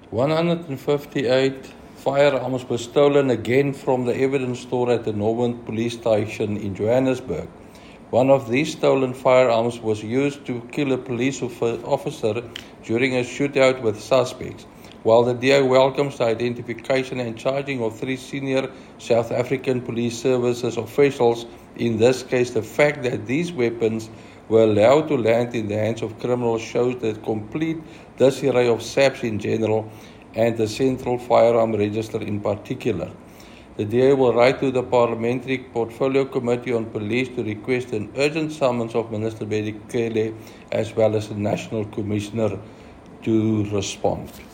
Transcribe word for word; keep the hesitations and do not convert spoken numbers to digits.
one hundred fifty-eight firearms were stolen again from the evidence store at the Northern Police Station in Johannesburg. One of these stolen firearms was used to kill a police officer during a shootout with suspects. While the D A welcomes the identification and charging of three senior South African Police Services officials, in this case the fact that these weapons were allowed to land in the hands of criminals shows the complete disarray of S A Ps in general and the Central Firearm Register in particular. The D A will write to the Parliamentary Portfolio Committee on Police to request an urgent summons of Minister Bedikile as well as the National Commissioner to respond.